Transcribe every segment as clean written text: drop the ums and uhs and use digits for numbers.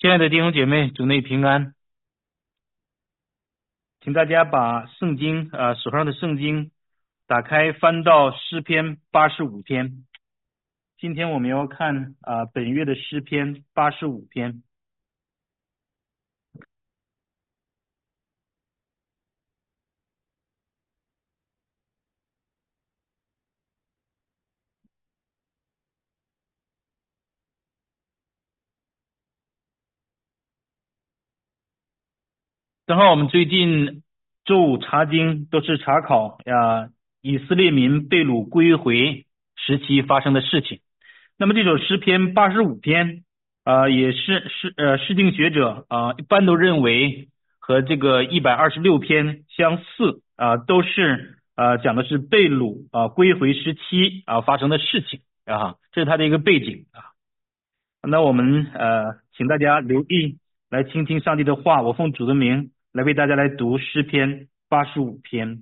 亲爱的弟兄姐妹，主内平安，请大家把圣经手上的圣经打开，翻到诗篇85篇。今天我们要看本月的诗篇85篇。正好我们最近周五查经都是查考以色列民被掳归回时期发生的事情。那么这首诗篇85篇也是诗经学者一般都认为和这个126篇相似都是讲的是被掳归回时期发生的事情这是它的一个背景那我们请大家留意来倾听上帝的话，我奉主的名来为大家来读诗篇85篇。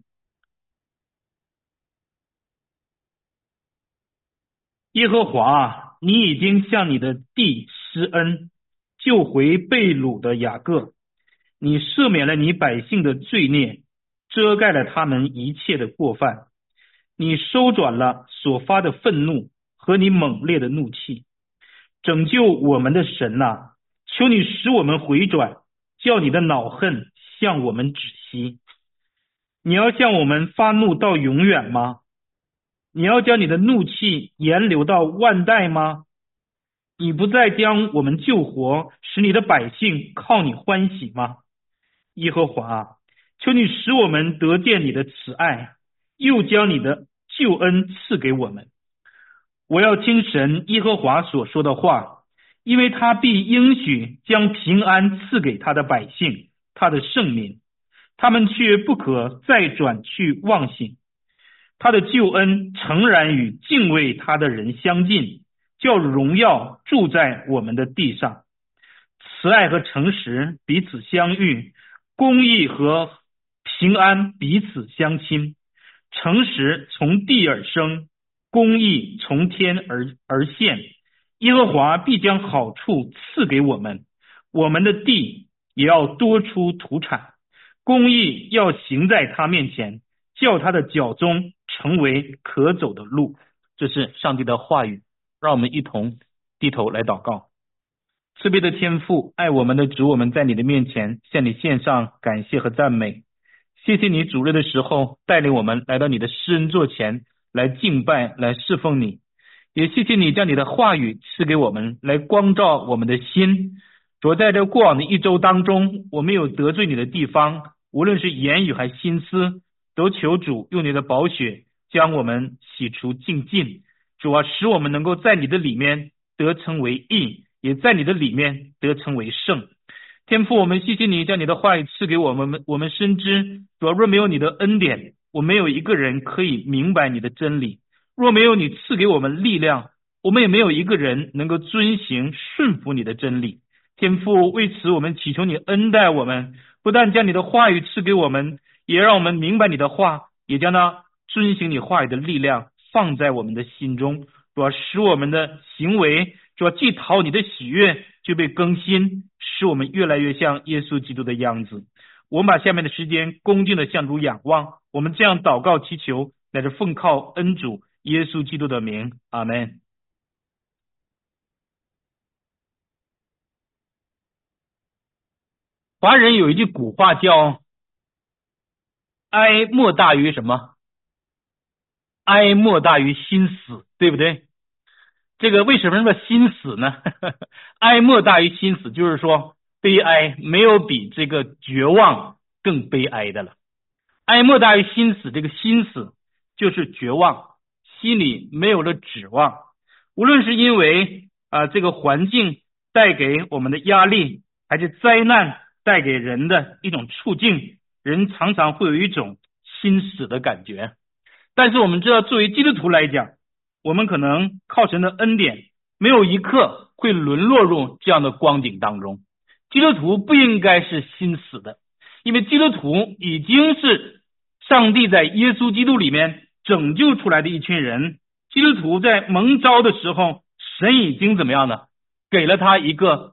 耶和华，你已经向你的地施恩，救回被掳的雅各，你赦免了你百姓的罪孽，遮盖了他们一切的过犯，你收转了所发的愤怒和你猛烈的怒气。拯救我们的神求你使我们回转，叫你的恼恨向我们止息。你要向我们发怒到永远吗？你要将你的怒气延留到万代吗？你不再将我们救活，使你的百姓靠你欢喜吗？耶和华，求你使我们得见你的慈爱，又将你的救恩赐给我们。我要听神耶和华所说的话，因为他必应许将平安赐给他的百姓，他的圣民，他们却不可再转去忘形。他的救恩诚然与敬畏他的人相近，叫荣耀住在我们的地上。慈爱和诚实彼此相遇，公义和平安彼此相亲。诚实从地而生，公义从天而现。耶和华必将好处赐给我们，我们的地也要多出土产。公义要行在他面前，叫他的脚中成为可走的路。这是上帝的话语，让我们一同低头来祷告。慈悲的天父，爱我们的主，我们在你的面前向你献上感谢和赞美。谢谢你主日的时候带领我们来到你的施恩座前来敬拜，来侍奉你。也谢谢你将你的话语赐给我们，来光照我们的心。主，在这过往的一周当中，我们有得罪你的地方，无论是言语还心思，都求主用你的宝血将我们洗除净尽。主使我们能够在你的里面得称为义，也在你的里面得称为圣。天父，我们谢谢你将你的话语赐给我们，我们深知主若没有你的恩典，我没有一个人可以明白你的真理。若没有你赐给我们力量，我们也没有一个人能够遵行顺服你的真理。天父，为此我们祈求你恩待我们，不但将你的话语赐给我们，也让我们明白你的话，也将那遵行你话语的力量放在我们的心中，主使我们的行为主既讨你的喜悦，就被更新，使我们越来越像耶稣基督的样子。我们把下面的时间恭敬的向主仰望，我们这样祷告祈求，乃是奉靠恩主耶稣基督的名，阿们。华人有一句古话叫哀莫大于什么？哀莫大于心死，对不对？这个为什么说心死呢？哀莫大于心死，就是说悲哀没有比这个绝望更悲哀的了。哀莫大于心死，这个心死就是绝望，心里没有了指望。无论是因为这个环境带给我们的压力，还是灾难带给人的一种处境，人常常会有一种心死的感觉。但是我们知道，作为基督徒来讲，我们可能靠神的恩典，没有一刻会沦落入这样的光景当中。基督徒不应该是心死的，因为基督徒已经是上帝在耶稣基督里面拯救出来的一群人。基督徒在蒙召的时候，神已经怎么样呢？给了他一个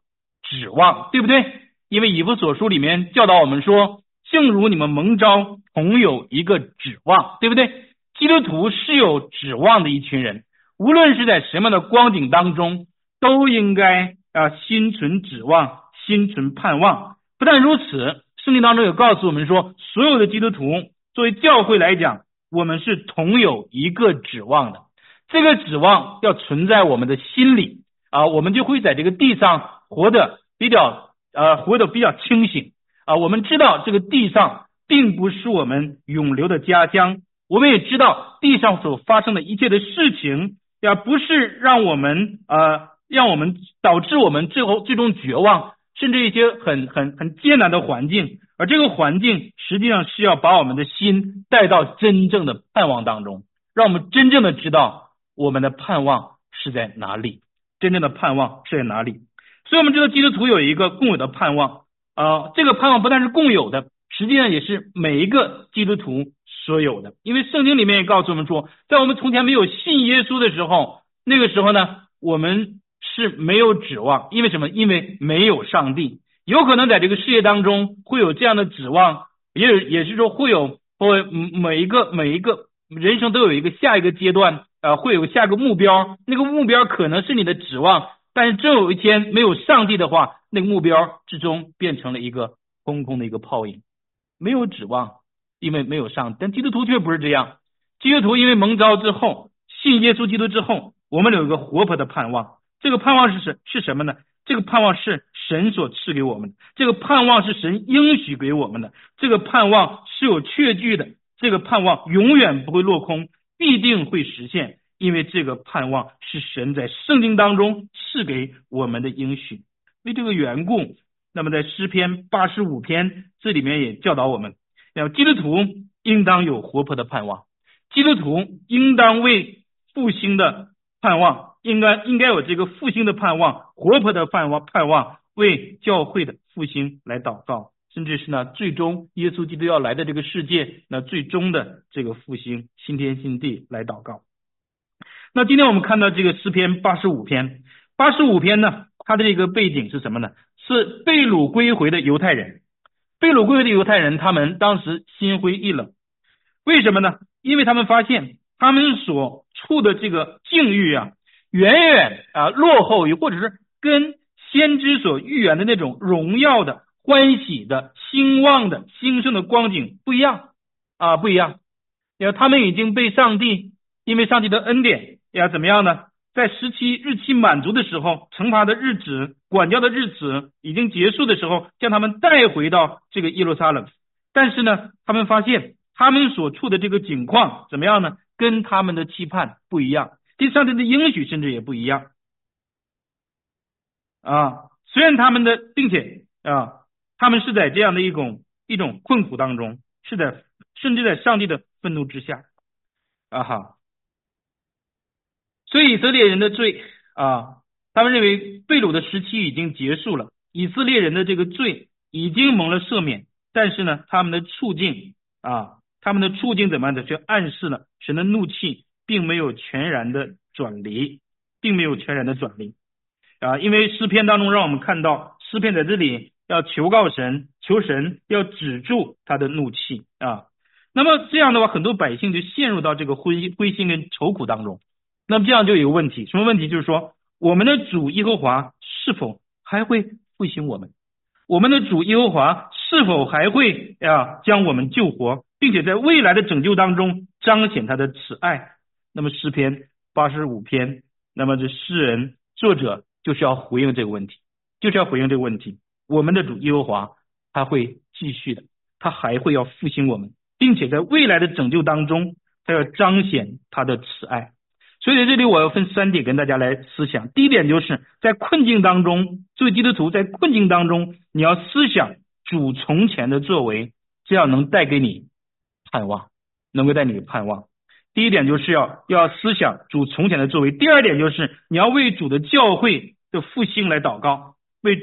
指望，对不对？因为以弗所书里面教导我们说，正如你们蒙召同有一个指望，对不对？基督徒是有指望的一群人，无论是在什么样的光景当中，都应该心存指望，心存盼望。不但如此，圣经当中有告诉我们说，所有的基督徒作为教会来讲，我们是同有一个指望的。这个指望要存在我们的心里我们就会在这个地上活得比较清醒我们知道这个地上并不是我们永留的家乡，我们也知道地上所发生的一切的事情不是让我们导致我们最终绝望，甚至一些很艰难的环境，而这个环境实际上是要把我们的心带到真正的盼望当中，让我们真正的知道我们的盼望是在哪里，真正的盼望是在哪里。所以我们知道基督徒有一个共有的盼望这个盼望不但是共有的，实际上也是每一个基督徒所有的。因为圣经里面也告诉我们说，在我们从前没有信耶稣的时候，那个时候呢，我们是没有指望。因为什么？因为没有上帝。有可能在这个世界当中会有这样的指望，也是说会有每一个人生都有一个下一个阶段会有下一个目标，那个目标可能是你的指望，但是真有一天没有上帝的话，那个目标之中变成了一个空空的一个泡影，没有指望，因为没有上帝。但基督徒却不是这样，基督徒因为蒙召之后，信耶稣基督之后，我们有一个活泼的盼望。这个盼望是什么呢？这个盼望是神所赐给我们的，这个盼望是神应许给我们的，这个盼望是有确据的，这个盼望永远不会落空，必定会实现，因为这个盼望是神在圣经当中赐给我们的应许。为这个缘故，那么在诗篇85篇这里面也教导我们，基督徒应当有活泼的盼望，基督徒应当为复兴的盼望，应该有这个复兴的盼望，活泼的盼望，为教会的复兴来祷告，甚至是呢最终耶稣基督要来的这个世界，那最终的这个复兴，新天新地来祷告。那今天我们看到这个诗篇85篇呢，它的这个背景是什么呢？是被掳归回的犹太人。被掳归回的犹太人，他们当时心灰意冷。为什么呢？因为他们发现他们所处的这个境遇远远落后于，或者是跟先知所预言的那种荣耀的、欢喜的、兴旺的、兴盛的光景不一样不一样。他们已经被上帝因为上帝的恩典怎么样呢？在日期满足的时候，惩罚的日子、管教的日子已经结束的时候，将他们带回到这个耶路撒冷。但是呢，他们发现他们所处的这个境况怎么样呢？跟他们的期盼不一样，对上帝的应许甚至也不一样虽然并且他们是在这样的一种困苦当中，甚至在上帝的愤怒之下所以以色列人的罪他们认为被掳的时期已经结束了，以色列人的这个罪已经蒙了赦免，但是呢，他们的处境怎么样的，却暗示了神的怒气并没有全然的转离，因为诗篇当中让我们看到，诗篇在这里要求神要止住他的怒气那么这样的话，很多百姓就陷入到这个灰心跟愁苦当中。那么这样就有一个问题，什么问题？就是说，我们的主耶和华是否还会复兴我们？我们的主耶和华是否还会将我们救活，并且在未来的拯救当中彰显他的慈爱？那么诗篇85篇，那么这诗人作者就是要回应这个问题，我们的主耶和华他会继续的，他还会要复兴我们，并且在未来的拯救当中他要彰显他的慈爱。所以在这里我要分3点跟大家来思想。第一点就是在困境当中，作为基督徒在困境当中，你要思想主从前的作为，这样能带给你盼望，第一点就是要思想主从前的作为。第二点就是你要为主的教会的复兴来祷告，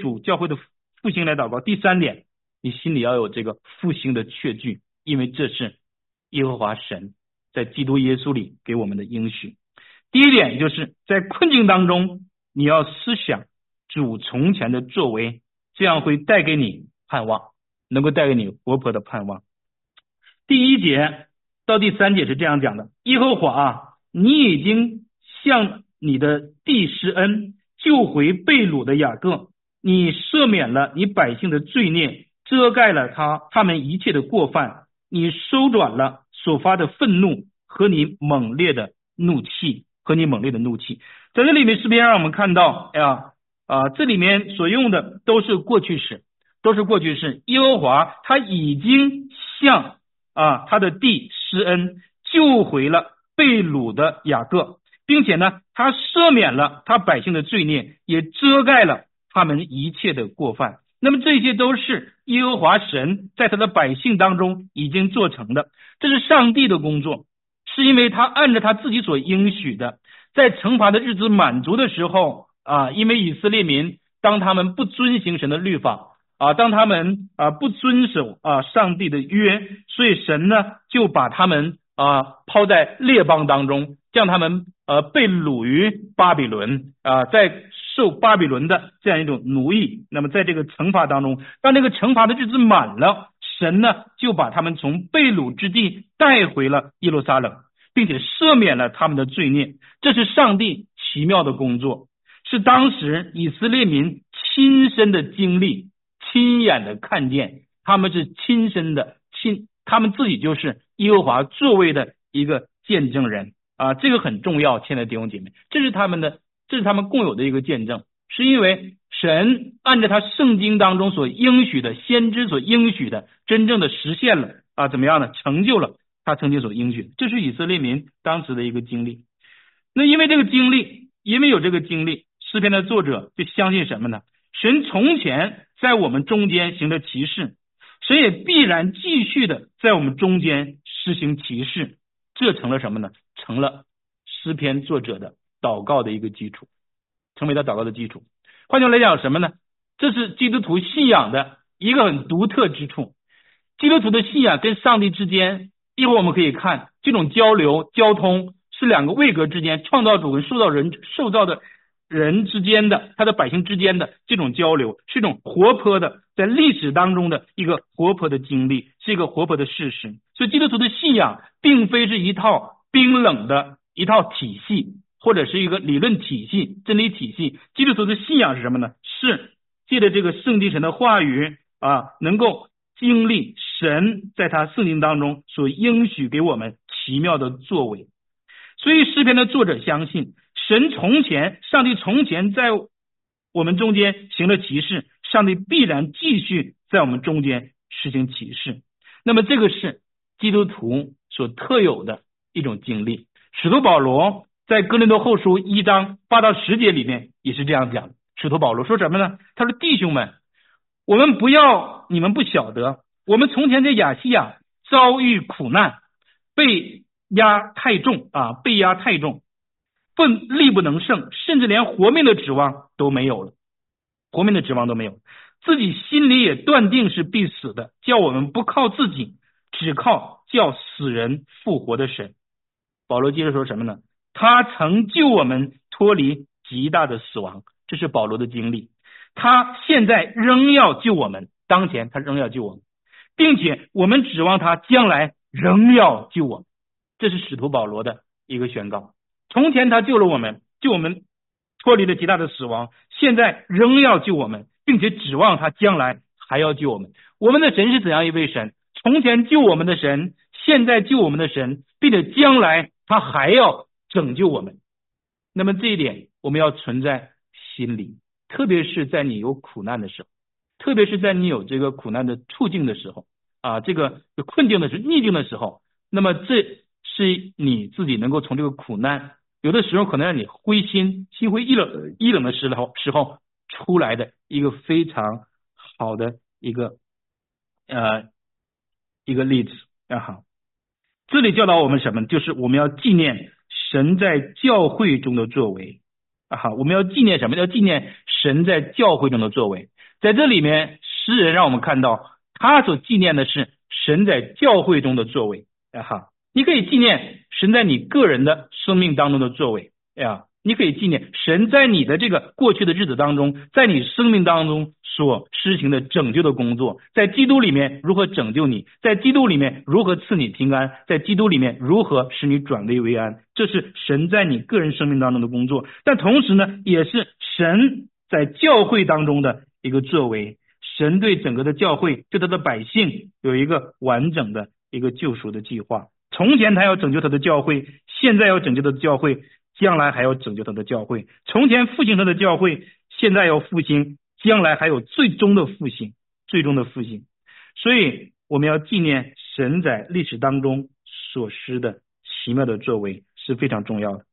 第三点，你心里要有这个复兴的确据，因为这是耶和华神在基督耶稣里给我们的应许。第一点就是在困境当中，你要思想主从前的作为，这样会带给你盼望，能够带给你活泼的盼望。第1节到第3节是这样讲的：耶和华啊，你已经向你的地施恩，救回被掳的雅各，你赦免了你百姓的罪孽，遮盖了他们一切的过犯，你收转了所发的愤怒和你猛烈的怒气。在这里面诗篇让我们看到这里面所用的都是过去式。耶和华他已经向他的地施恩，救回了被掳的雅各，并且呢他赦免了他百姓的罪孽，也遮盖了他们一切的过犯。那么这些都是耶和华神在他的百姓当中已经做成的，这是上帝的工作，是因为他按照他自己所应许的，在惩罚的日子满足的时候因为以色列民当他们不遵行神的律法当他们不遵守上帝的约，所以神呢就把他们抛在列邦当中，将他们被掳于巴比伦在受巴比伦的这样一种奴役。那么在这个惩罚当中，当这个惩罚的日子满了，神呢就把他们从被掳之地带回了耶路撒冷，并且赦免了他们的罪孽。这是上帝奇妙的工作，是当时以色列民亲身的经历，亲眼的看见，他们是亲身的他们自己就是耶和华作为的一个见证人这个很重要，亲爱的弟兄姐妹，这是他们共有的一个见证，是因为神按照他圣经当中所应许的，先知所应许的，真正的实现了怎么样呢？成就了他曾经所应许，这是以色列民当时的一个经历。那因为有这个经历，诗篇的作者就相信什么呢？神从前在我们中间行的奇事，神也必然继续的在我们中间施行奇事。这成了什么呢？成了诗篇作者的祷告的一个基础，成为他祷告的基础。换句话来讲什么呢？这是基督徒信仰的一个很独特之处。基督徒的信仰跟上帝之间，一会儿我们可以看这种交流交通是两个位格之间，创造主跟受造的人之间的，他的百姓之间的这种交流，是一种活泼的，在历史当中的一个活泼的经历，是一个活泼的事实。所以基督徒的信仰并非是一套冰冷的一套体系，或者是一个理论体系、真理体系。基督徒的信仰是什么呢？是借着这个圣经神的话语能够经历神在他圣经当中所应许给我们奇妙的作为。所以诗篇的作者相信上帝从前在我们中间行了奇事，上帝必然继续在我们中间实行奇事。那么这个是基督徒所特有的一种经历。使徒保罗在哥林多后书1章8到10节里面也是这样讲的。使徒保罗说什么呢？他说：弟兄们，你们不晓得，我们从前在亚细亚遭遇苦难，被压太重，力不能胜，甚至连活命的指望都没有了，自己心里也断定是必死的，叫我们不靠自己，只靠叫死人复活的神。保罗接着说什么呢？他曾救我们脱离极大的死亡，这是保罗的经历。他现在仍要救我们，当前他仍要救我们，并且我们指望他将来仍要救我们。这是使徒保罗的一个宣告。从前他救我们脱离了极大的死亡，现在仍要救我们，并且指望他将来还要救我们。我们的神是怎样一位神？从前救我们的神，现在救我们的神，并且将来他还要拯救我们。那么这一点我们要存在心里，特别是在你有苦难的时候，特别是在你有这个苦难的处境的时候这个困境的时候、逆境的时候，那么这是你自己能够从这个苦难，有的时候可能让你灰心灰意冷的时候出来的一个非常好的一个例子好。这里教导我们什么？就是我们要纪念神在教会中的作为我们要纪念什么？要纪念神在教会中的作为。在这里面诗人让我们看到他所纪念的是神在教会中的作为你可以纪念神在你个人的生命当中的作为你可以纪念神在你的这个过去的日子当中，在你生命当中所施行的拯救的工作，在基督里面如何拯救你，在基督里面如何赐你平安，在基督里面如何使你转危为安，这是神在你个人生命当中的工作。但同时呢，也是神在教会当中的一个作为。神对整个的教会，对他的百姓有一个完整的一个救赎的计划。从前他要拯救他的教会，现在要拯救他的教会，将来还要拯救他的教会。从前复兴他的教会，现在要复兴，将来还有最终的复兴，最终的复兴。所以我们要纪念神在历史当中所施的奇妙的作为是非常重要的。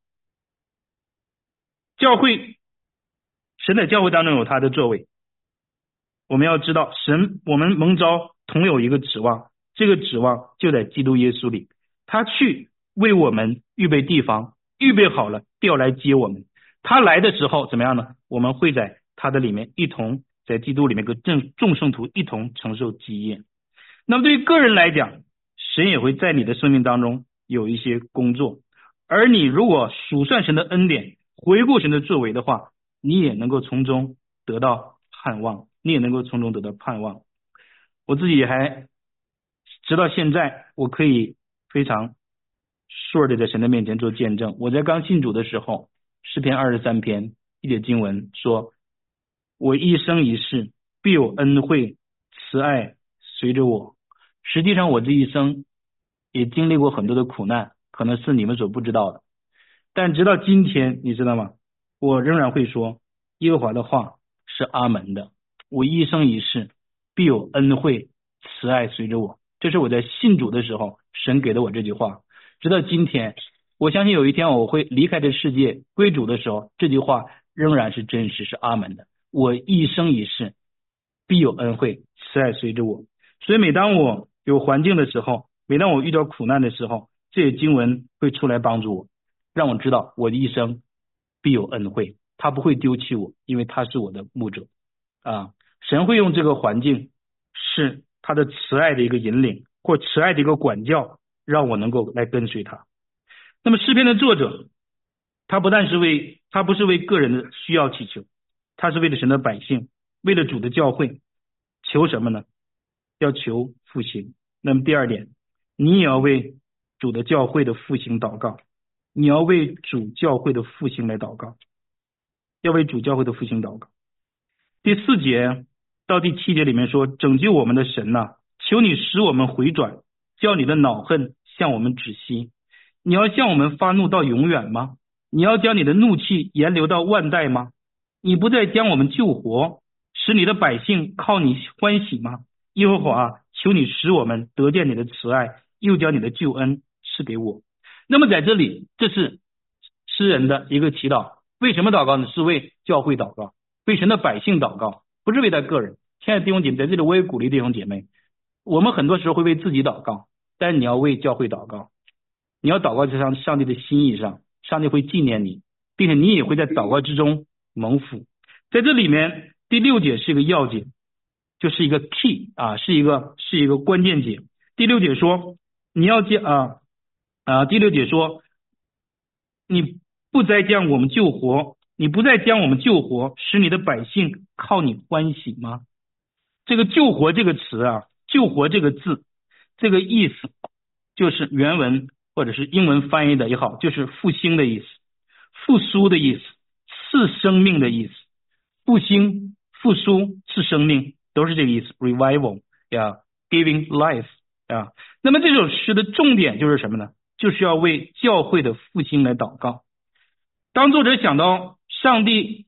教会，神在教会当中有他的作为。我们要知道，我们蒙召同有一个指望，这个指望就在基督耶稣里。他去为我们预备地方，预备好了，调来接我们。他来的时候怎么样呢？我们会在他的里面一同在基督里面跟众圣徒一同承受基业。那么对于个人来讲，神也会在你的生命当中有一些工作，而你如果数算神的恩典，回顾神的作为的话，你也能够从中得到盼望，你也能够从中得到盼望。我自己还直到现在，我可以非常顺的在神的面前做见证。我在刚信主的时候，诗篇23篇一节经文说，我一生一世必有恩惠慈爱随着我。实际上我这一生也经历过很多的苦难，可能是你们所不知道的，但直到今天，你知道吗？我仍然会说耶和华的话是阿门的。我一生一世必有恩惠慈爱随着我，这是我在信主的时候神给的我这句话。直到今天，我相信有一天我会离开这世界归主的时候，这句话仍然是真实，是阿门的。我一生一世必有恩惠慈爱随着我。所以每当我有环境的时候，每当我遇到苦难的时候，这些经文会出来帮助我，让我知道我的一生必有恩惠，他不会丢弃我，因为他是我的牧者啊。神会用这个环境是他的慈爱的一个引领，或慈爱的一个管教，让我能够来跟随他。那么诗篇的作者，他不是为个人的需要祈求，他是为了神的百姓，为了主的教会，求什么呢？要求复兴。那么第二点，你也要为主的教会的复兴祷告，你要为主教会的复兴来祷告，要为主教会的复兴祷告。第4节到第7节里面说，拯救我们的神啊，求你使我们回转，叫你的恼恨向我们止息。你要向我们发怒到永远吗？你要将你的怒气延留到万代吗？你不再将我们救活，使你的百姓靠你欢喜吗？耶和华，求你使我们得见你的慈爱，又将你的救恩赐给我。那么在这里，这是诗人的一个祈祷。为什么祷告呢？是为教会祷告，为神的百姓祷告，不是为他个人。亲爱的弟兄姐妹，在这里我也鼓励弟兄姐妹，我们很多时候会为自己祷告，但是你要为教会祷告，你要祷告在上帝的心意上，上帝会纪念你，并且你也会在祷告之中蒙福。在这里面第6节是一个要紧，就是一个 key 啊，是一个关键节。第6节说，你要将第6节说，你不再将我们救活，你不再将我们救活，使你的百姓靠你欢喜吗？这个救活这个词啊，救活这个字，这个意思就是原文或者是英文翻译的也好，就是复兴的意思，复苏的意思，赐生命的意思。复兴、复苏、赐生命都是这个意思 ，revival 呀 ，giving life 啊。那么这首诗的重点就是什么呢？就是要为教会的复兴来祷告。当作者想到上帝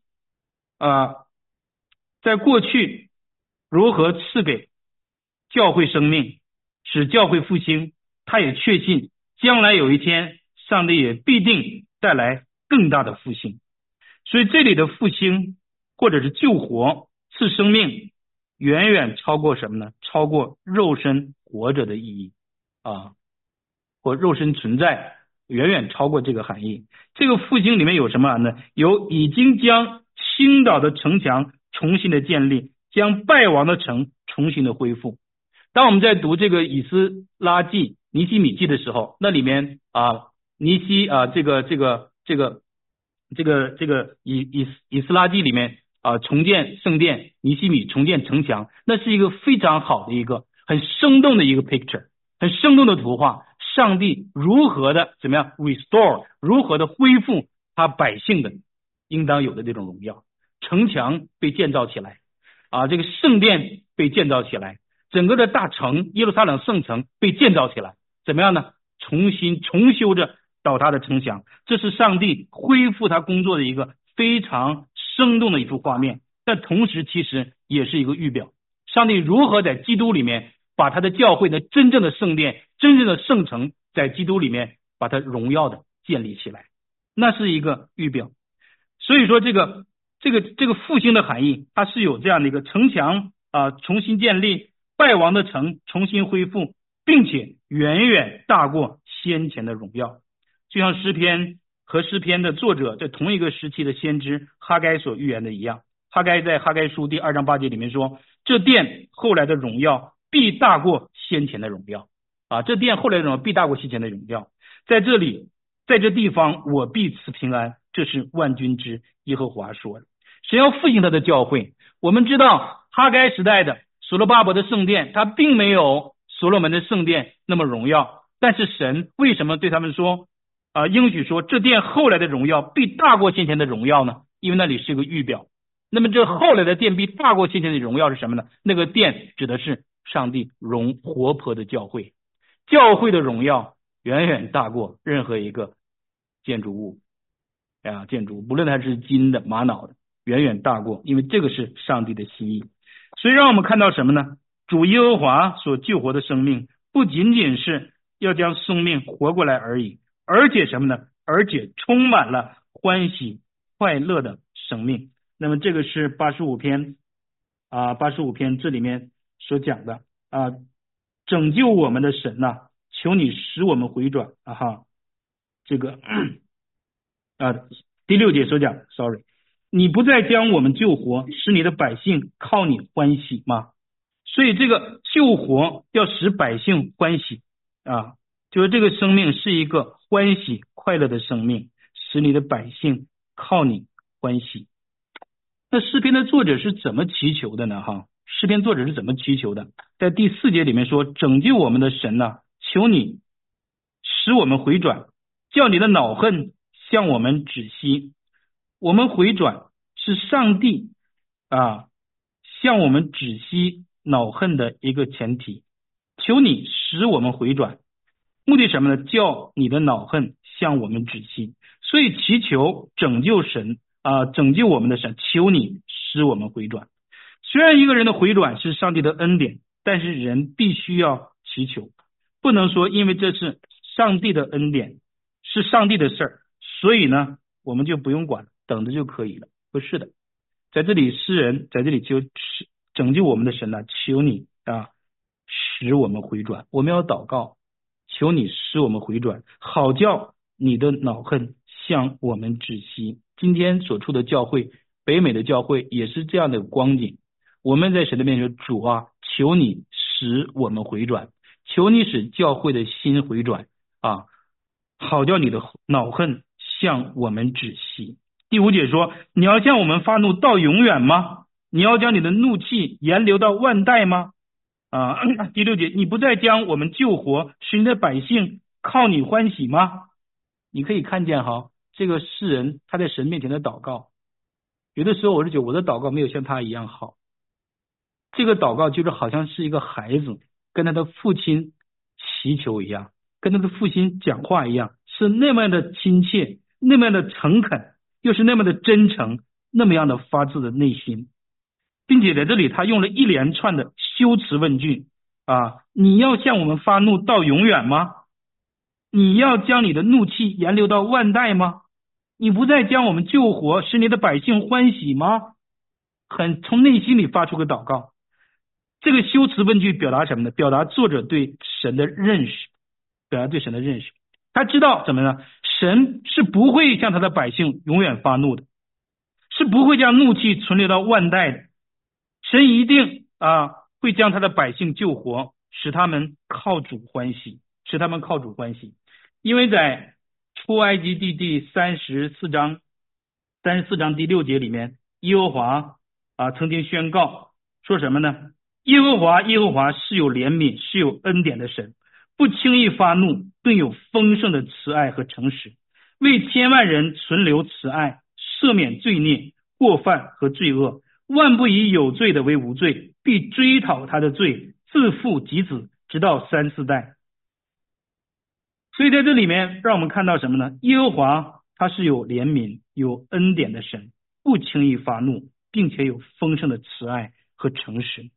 在过去如何赐给教会生命，使教会复兴，他也确信将来有一天上帝也必定带来更大的复兴。所以这里的复兴或者是救活、赐生命，远远超过什么呢？超过肉身活着的意义啊，或肉身存在，远远超过这个含义。这个复兴里面有什么呢？有已经将倾倒的城墙重新的建立，将败亡的城重新的恢复。当我们在读这个以斯拉记、尼希米记的时候，那里面尼希这个以斯拉记里面重建圣殿，尼希米重建城墙，那是一个非常好的一个很生动的一个 picture， 很生动的图画。上帝如何的怎么样 restore， 如何的恢复他百姓的应当有的这种荣耀。城墙被建造起来这个圣殿被建造起来，整个的大城耶路撒冷圣城被建造起来，怎么样呢？重修着倒塌的城墙，这是上帝恢复他工作的一个非常生动的一幅画面。但同时其实也是一个预表，上帝如何在基督里面把他的教会的真正的圣殿、真正的圣城在基督里面把它荣耀的建立起来，那是一个预表。所以说这个复兴的含义，它是有这样的一个城墙重新建立，败亡的城重新恢复，并且远远大过先前的荣耀。就像诗篇和诗篇的作者在同一个时期的先知哈该所预言的一样，哈该在哈该书第2章8节里面说，这殿后来的荣耀必大过先前的荣耀这殿后来的荣耀必大过先前的荣耀。在这里，在这地方我必赐平安，这是万军之耶和华说的。神要复兴他的教会。我们知道哈该时代的所罗巴伯的圣殿，它并没有所罗门的圣殿那么荣耀，但是神为什么对他们说应许说这殿后来的荣耀必大过先前的荣耀呢？因为那里是个预表。那么这后来的殿必大过先前的荣耀是什么呢？那个殿指的是上帝活泼的教会，教会的荣耀远远大过任何一个建筑物不论它是金的玛瑙的，远远大过，因为这个是上帝的心意。所以让我们看到什么呢？主耶和华所救活的生命不仅仅是要将生命活过来而已，而且什么呢？而且充满了欢喜快乐的生命。那么这个是85篇这里面所讲的拯救我们的神求你使我们回转这个第6节所讲 sorry， 你不再将我们救活，使你的百姓靠你欢喜吗？所以这个救活要使百姓欢喜就是这个生命是一个欢喜快乐的生命，使你的百姓靠你欢喜。那诗篇的作者是怎么祈求的呢？诗篇作者是怎么祈求的？在第4节里面说，拯救我们的神求你使我们回转，叫你的恼恨向我们止息。我们回转是上帝向我们止息恼恨的一个前提。求你使我们回转，目的什么呢？叫你的恼恨向我们止息。所以祈求拯救神拯救我们的神，求你使我们回转。虽然一个人的回转是上帝的恩典，但是人必须要祈求，不能说因为这是上帝的恩典，是上帝的事儿，所以呢我们就不用管，等着就可以了。不是的，在这里诗人在这里就拯救我们的神求你使我们回转。我们要祷告，求你使我们回转，好叫你的恼恨向我们止息。今天所处的教会，北美的教会也是这样的光景。我们在神的面前说，主求你使我们回转，求你使教会的心回转好叫你的恼恨向我们止息。第5节说，你要向我们发怒到永远吗？你要将你的怒气延留到万代吗？第6节，你不再将我们救活，使你的百姓靠你欢喜吗？你可以看见这个诗人他在神面前的祷告，有的时候我就觉得我的祷告没有像他一样好。这个祷告就是好像是一个孩子跟他的父亲祈求一样，跟他的父亲讲话一样，是那么的亲切，那么的诚恳，又是那么的真诚，那么样的发自的内心。并且在这里他用了一连串的修辞问句你要向我们发怒到永远吗？你要将你的怒气延留到万代吗？你不再将我们救活，使你的百姓欢喜吗？从内心里发出个祷告。这个修辞问句表达什么呢？表达作者对神的认识，他知道怎么呢？神是不会向他的百姓永远发怒的，是不会将怒气存留到万代的。神一定会将他的百姓救活，使他们靠主欢喜。因为在出埃及记第34章 34章第6节里面，耶和华曾经宣告说什么呢？耶和华是有怜悯是有恩典的神，不轻易发怒，并有丰盛的慈爱和诚实，为千万人存留慈爱，赦免罪孽过犯和罪恶，万不以有罪的为无罪，必追讨他的罪，自父及子，直到3、4代。所以在这里面让我们看到什么呢？耶和华他是有怜悯有恩典的神，不轻易发怒，并且有丰盛的慈爱和诚实。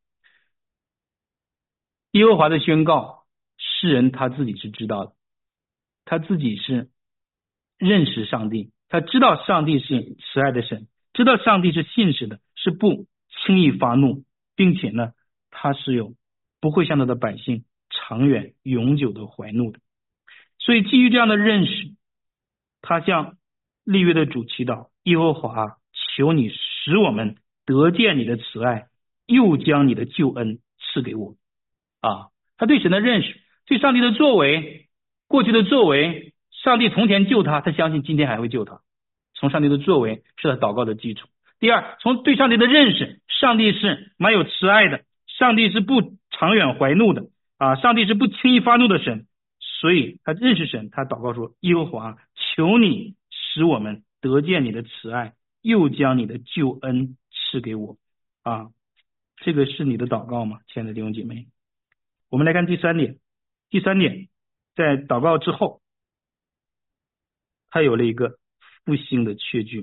耶和华的宣告，世人他自己是知道的，他自己是认识上帝，他知道上帝是慈爱的神，知道上帝是信实的，是不轻易发怒，并且呢他是有不会向他的百姓长远永久的怀怒的。所以基于这样的认识，他向立约的主祈祷，耶和华，求你使我们得见你的慈爱，又将你的救恩赐给我。他对神的认识，对上帝的作为，过去的作为，上帝从前救他，他相信今天还会救他。从上帝的作为是他祷告的基础。第二，从对上帝的认识，上帝是满有慈爱的，上帝是不长远怀怒的上帝是不轻易发怒的神。所以他认识神，他祷告说，耶和华，求你使我们得见你的慈爱，又将你的救恩赐给我。这个是你的祷告吗，亲爱的弟兄姐妹？我们来看第三点。第三点，在祷告之后，他有了一个复兴的确据，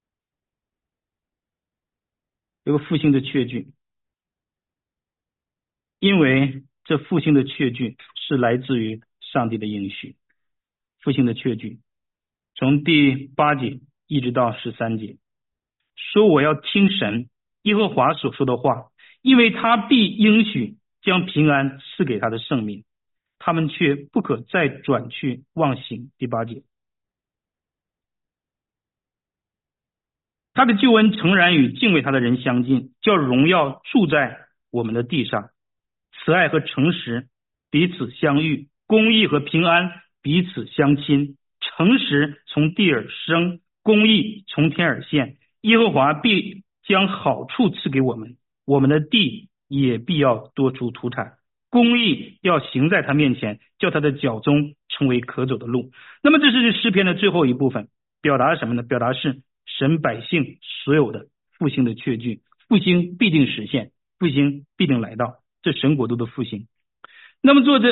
有个复兴的确据，因为这复兴的确据是来自于上帝的应许。复兴的确据从第8节一直到13节，说我要听神耶和华所说的话，因为他必应许将平安赐给他的圣民，他们却不可再转去妄行。第8节，他的救恩诚然与敬畏他的人相近，叫荣耀住在我们的地上，慈爱和诚实彼此相遇，公义和平安彼此相亲，诚实从地而生，公义从天而现。耶和华必将好处赐给我们，我们的地也必要多出土产，公义要行在他面前，叫他的脚中成为可走的路。那么这是诗篇的最后一部分，表达什么呢？表达是神百姓所有的复兴的确据，复兴必定实现，复兴必定来到，这神国度的复兴。那么作者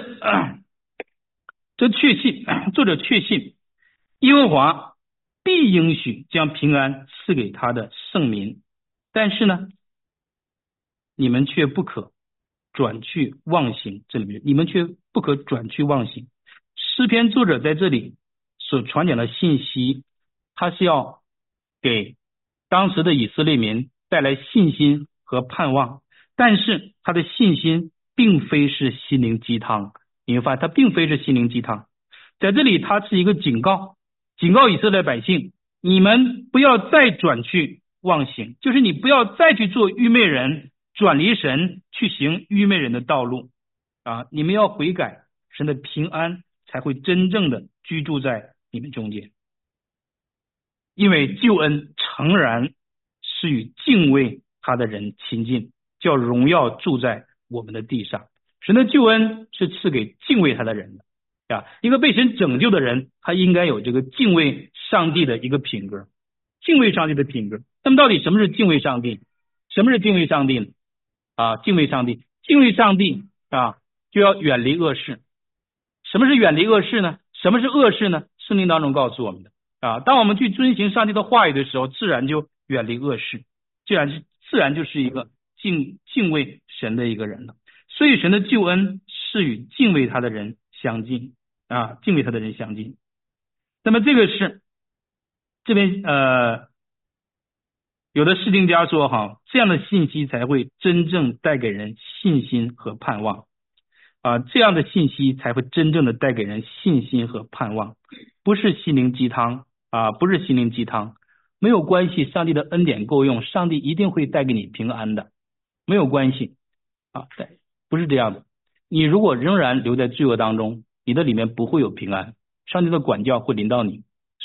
确信耶和华必应许将平安赐给他的圣民，但是呢，你们却不可转去妄行。这里面你们却不可转去妄行。诗篇作者在这里所传讲的信息，他是要给当时的以色列民带来信心和盼望，但是他的信心并非是心灵鸡汤。你会发现他并非是心灵鸡汤，在这里他是一个警告以色列百姓，你们不要再转去妄行，就是你不要再去做愚昧人，转离神去行愚昧人的道路你们要悔改，神的平安才会真正的居住在你们中间。因为救恩诚然是与敬畏他的人亲近，叫荣耀住在我们的地上。神的救恩是赐给敬畏他的人的一个被神拯救的人，他应该有这个敬畏上帝的一个品格，敬畏上帝的品格。那么到底什么是敬畏上帝？什么是敬畏上帝呢？敬畏上帝就要远离恶事。什么是远离恶事呢？什么是恶事呢？圣经当中告诉我们的当我们去遵行上帝的话语的时候，自然就远离恶事，自然就是一个敬畏神的一个人了。所以神的救恩是与敬畏他的人相近敬畏他的人相近。那么这个是这边有的释经家说这样的信息才会真正带给人信心和盼望这样的信息才会真正的带给人信心和盼望，不是心灵鸡汤不是心灵鸡汤，没有关系，上帝的恩典够用，上帝一定会带给你平安的，没有关系不是这样的。你如果仍然留在罪恶当中，你的里面不会有平安，上帝的管教会临到你，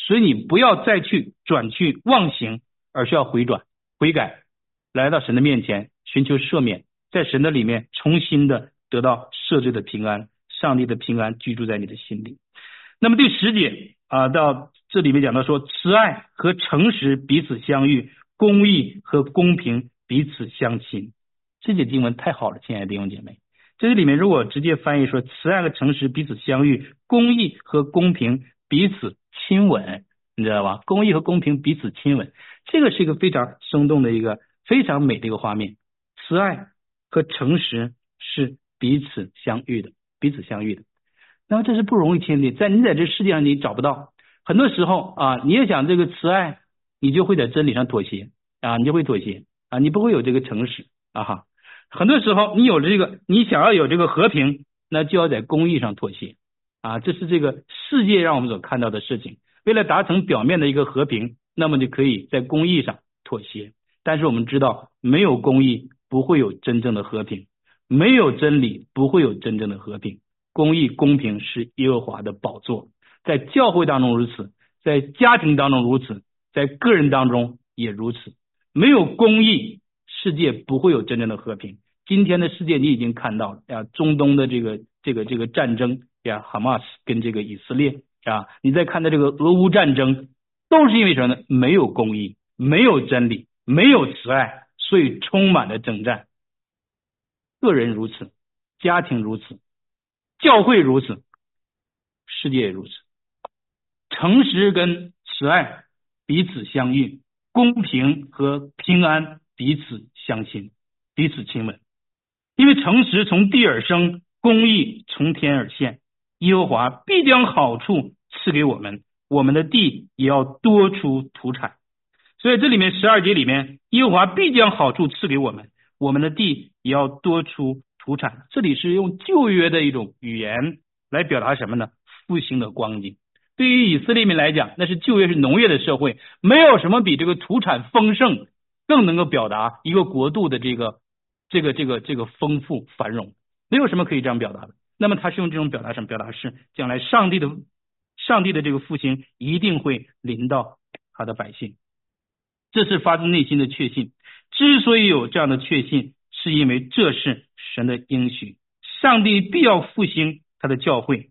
所以你不要再去转去妄行，而是要悔改，来到神的面前寻求赦免，在神的里面重新的得到赦罪的平安，上帝的平安居住在你的心里。那么第10节到这里面讲到说，慈爱和诚实彼此相遇，公义和公平彼此相亲。这节经文太好了，亲爱的弟兄姐妹。这里面如果直接翻译说，慈爱和诚实彼此相遇，公义和公平彼此亲吻，你知道吧？公义和公平彼此亲吻，这个是一个非常生动的一个非常美的一个画面。慈爱和诚实是彼此相遇的。那么这是不容易亲的，你在这世界上你找不到。很多时候你也想这个慈爱，你就会在真理上妥协你就会妥协你不会有这个诚实很多时候你想要有这个和平，那就要在公义上妥协这是这个世界让我们所看到的事情。为了达成表面的一个和平，那么就可以在公义上妥协。但是我们知道，没有公义不会有真正的和平，没有真理不会有真正的和平。公义公平是耶和华的宝座，在教会当中如此，在家庭当中如此，在个人当中也如此。没有公义，世界不会有真正的和平。今天的世界你已经看到了中东的这个战争哈马斯跟这个以色列你再看到这个俄乌战争，都是因为什么呢？没有公义，没有真理，没有慈爱，所以充满了征战。个人如此，家庭如此，教会如此，世界也如此。诚实跟慈爱彼此相遇，公平和平安彼此相亲，彼此亲吻。因为诚实从地而生，公义从天而现，耶和华必将好处赐给我们，我们的地也要多出土产。所以这里面12节里面，耶和华必将好处赐给我们，我们的地也要多出土产。这里是用旧约的一种语言来表达什么呢？复兴的光景。对于以色列民来讲，那是旧约是农业的社会，没有什么比这个土产丰盛更能够表达一个国度的这个丰富繁荣，没有什么可以这样表达的。那么他是用这种表达什么？表达是将来上帝的这个复兴一定会临到他的百姓，这是发自内心的确信。之所以有这样的确信，是因为这是神的应许，上帝必要复兴他的教会，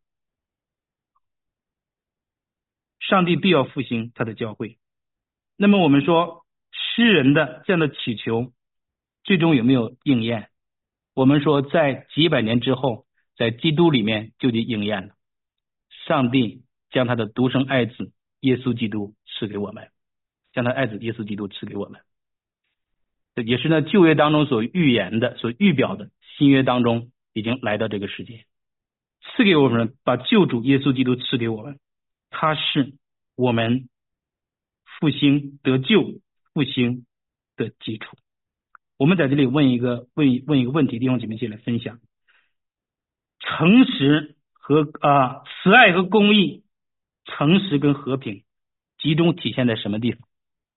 上帝必要复兴他的教会。那么我们说诗人的这样的祈求最终有没有应验？我们说在几百年之后，在基督里面就得应验了。上帝将他的独生爱子耶稣基督赐给我们，将他爱子耶稣基督赐给我们，这也是呢旧约当中所预言的所预表的，新约当中已经来到这个世界，赐给我们，把救主耶稣基督赐给我们，他是我们复兴得救复兴的基础。我们在这里问一个问题，弟兄姐妹一起来分享。诚实和慈爱和公义，诚实跟和平集中体现在什么地方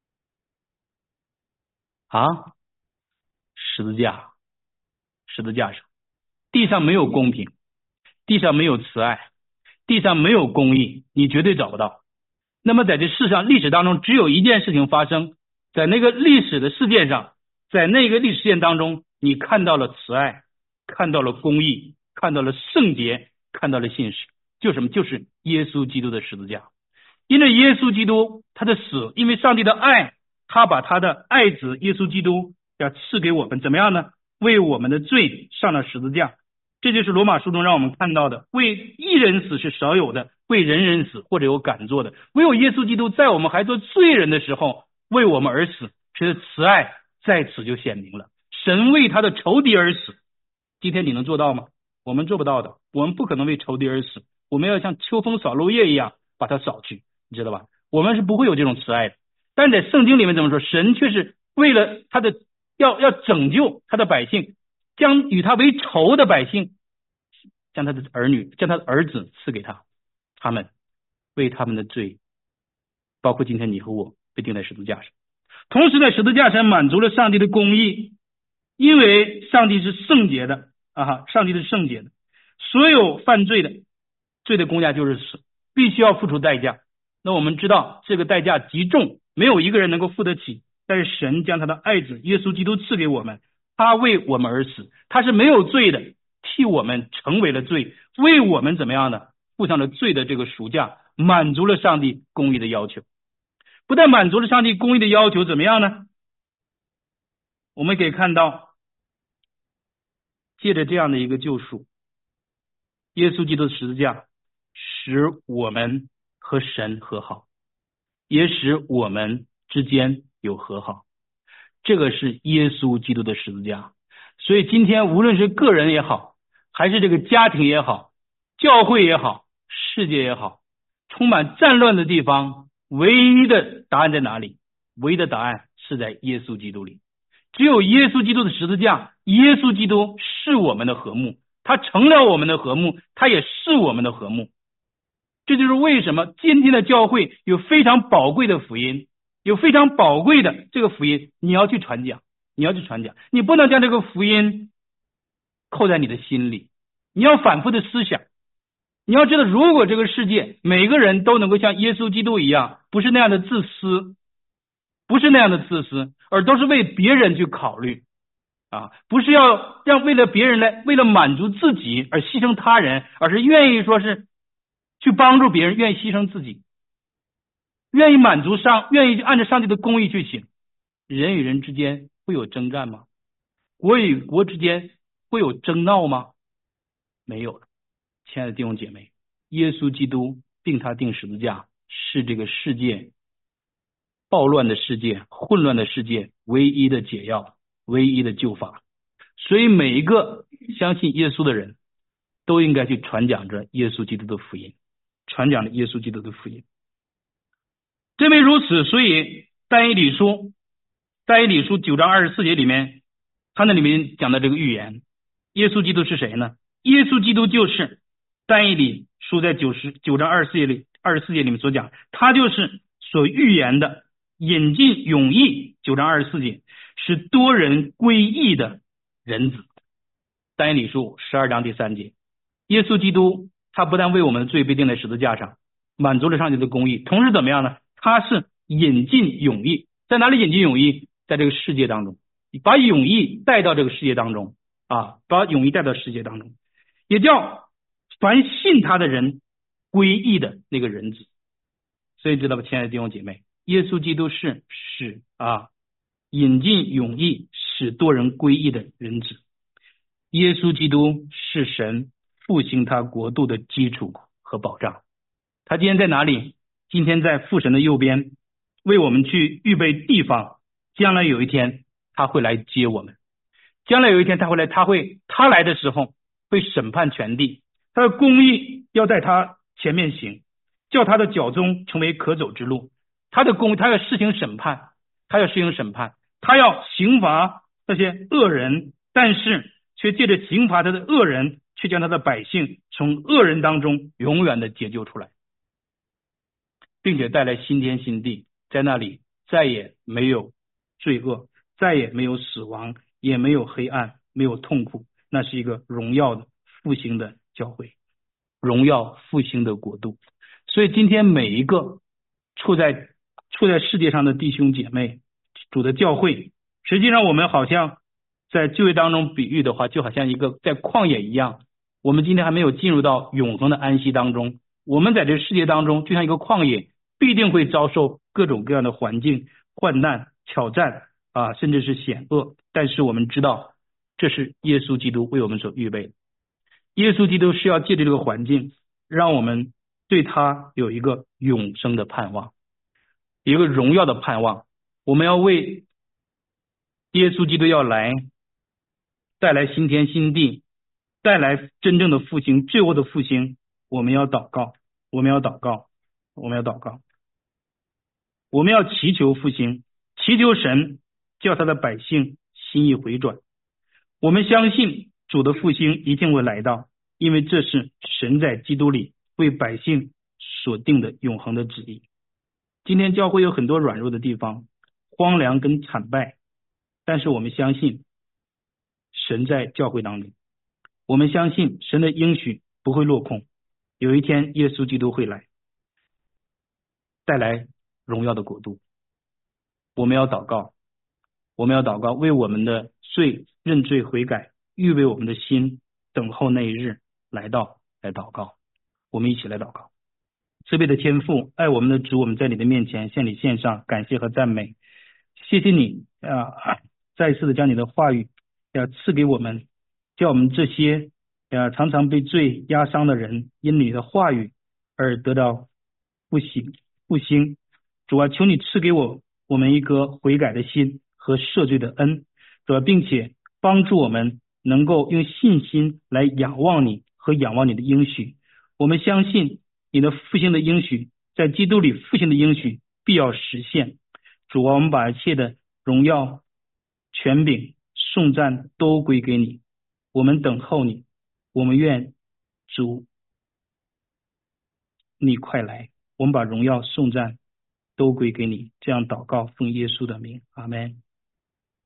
十字架上。地上没有公平，地上没有慈爱，地上没有公义，你绝对找不到。那么在这世上历史当中，只有一件事情发生，在那个历史的事件上，在那个历史事件当中，你看到了慈爱，看到了公义，看到了圣洁，看到了信实，就是什么？就是耶稣基督的十字架。因为耶稣基督他的死，因为上帝的爱，他把他的爱子耶稣基督要赐给我们，怎么样呢？为我们的罪上了十字架。这就是罗马书中让我们看到的，为一人死是少有的，为人人死或者有敢做的，唯有耶稣基督在我们还做罪人的时候为我们而死，神的慈爱在此就显明了。神为他的仇敌而死，今天你能做到吗？我们做不到的，我们不可能为仇敌而死，我们要像秋风扫落叶一样把它扫去，你知道吧？我们是不会有这种慈爱的。但在圣经里面怎么说？神却是为了他的要拯救他的百姓，将与他为仇的百姓，将他的儿子赐给他，他们为他们的罪，包括今天你和我被钉在十字架上。同时在十字架上满足了上帝的公义，因为上帝是圣洁的上帝是圣洁的，所有犯罪的罪的公价就是死，必须要付出代价。 那我们知道这个代价极重，没有一个人能够付得起。但是神将他的爱子耶稣基督赐给我们，他为我们而死，他是没有罪的，替我们成为了罪，为我们怎么样呢？付上了罪的这个赎价，满足了上帝公义的要求。不但满足了上帝公义的要求，怎么样呢？我们可以看到，借着这样的一个救赎，耶稣基督的十字架使我们和神和好，也使我们之间有和好。这个是耶稣基督的十字架。所以今天无论是个人也好，还是这个家庭也好，教会也好，世界也好，充满战乱的地方，唯一的答案在哪里？唯一的答案是在耶稣基督里。只有耶稣基督的十字架，耶稣基督是我们的和睦，他成了我们的和睦，他也是我们的和睦。这就是为什么今天的教会有非常宝贵的福音，有非常宝贵的这个福音，你要去传讲，你不能将这个福音扣在你的心里，你要反复的思想。你要知道，如果这个世界每个人都能够像耶稣基督一样，不是那样的自私，而都是为别人去考虑不是要让为了别人为了满足自己而牺牲他人，而是愿意说是去帮助别人，愿意牺牲自己，愿意按照上帝的公义去行。人与人之间会有征战吗？国与国之间会有争闹吗？没有了。亲爱的弟兄姐妹，耶稣基督并他钉十字架是这个世界暴乱的世界、混乱的世界唯一的解药，唯一的救法。所以每一个相信耶稣的人都应该去传讲着耶稣基督的福音，正为如此，所以但以理书9章24节里面，他那里面讲的这个预言，耶稣基督是谁呢？耶稣基督就是但以理书在9章24节里面所讲，他就是所预言的引进永义9章24节，是多人归义的人子。但以理书12章第3节，耶稣基督他不但为我们的罪被钉在十字架上，满足了上帝的公义，同时怎么样呢？他是引进永义。在哪里引进永义？在这个世界当中，把永义带到这个世界当中也叫凡信他的人归义的那个人子。所以知道吧，亲爱的弟兄姐妹，耶稣基督是使引进永义，使多人归义的人子。耶稣基督是神复兴他国度的基础和保障。他今天在哪里？今天在父神的右边，为我们去预备地方。将来有一天他会来接我们，将来有一天他来的时候会审判全地，他的公义要在他前面行，叫他的脚中成为可走之路。他要施行审判，他要刑罚那些恶人，但是却借着刑罚他的恶人，却将他的百姓从恶人当中永远的解救出来，并且带来新天新地，在那里再也没有罪恶，再也没有死亡，也没有黑暗，没有痛苦。那是一个荣耀的复兴的教会，荣耀复兴的国度。所以今天每一个处在世界上的弟兄姐妹，主的教会，实际上我们好像在旧约当中比喻的话，就好像一个在旷野一样，我们今天还没有进入到永恒的安息当中。我们在这世界当中就像一个旷野，必定会遭受各种各样的环境、患难、挑战甚至是险恶。但是我们知道，这是耶稣基督为我们所预备的。耶稣基督是要借着这个环境，让我们对他有一个永生的盼望，有一个荣耀的盼望。我们要为耶稣基督要来带来新天新地，带来真正的复兴，最后的复兴，我们要祷告，我们要祈求复兴，祈求神叫他的百姓心意回转。我们相信主的复兴一定会来到，因为这是神在基督里为百姓所定的永恒的旨意。今天教会有很多软弱的地方，荒凉跟惨败，但是我们相信神在教会当中，我们相信神的应许不会落空，有一天耶稣基督会来。 带来荣耀的国度。我们要祷告，我们要祷告，为我们的罪认罪悔改，预备我们的心，等候那一日来到，来祷告。我们一起来祷告。慈悲的天父，爱我们的主，我们在你的面前向你献上感谢和赞美。谢谢你再一次的将你的话语赐给我们，叫我们这些常常被罪压伤的人，因你的话语而得到复兴。主啊，求你赐给我们一个悔改的心和赦罪的恩，主啊，并且帮助我们能够用信心来仰望你和仰望你的应许。我们相信你的复兴的应许，在基督里复兴的应许必要实现。主啊，我们把一切的荣耀、权柄、颂赞都归给你，我们等候你，我们愿主你快来，我们把荣耀、颂赞都归给你。这样祷告，奉耶稣的名，阿们。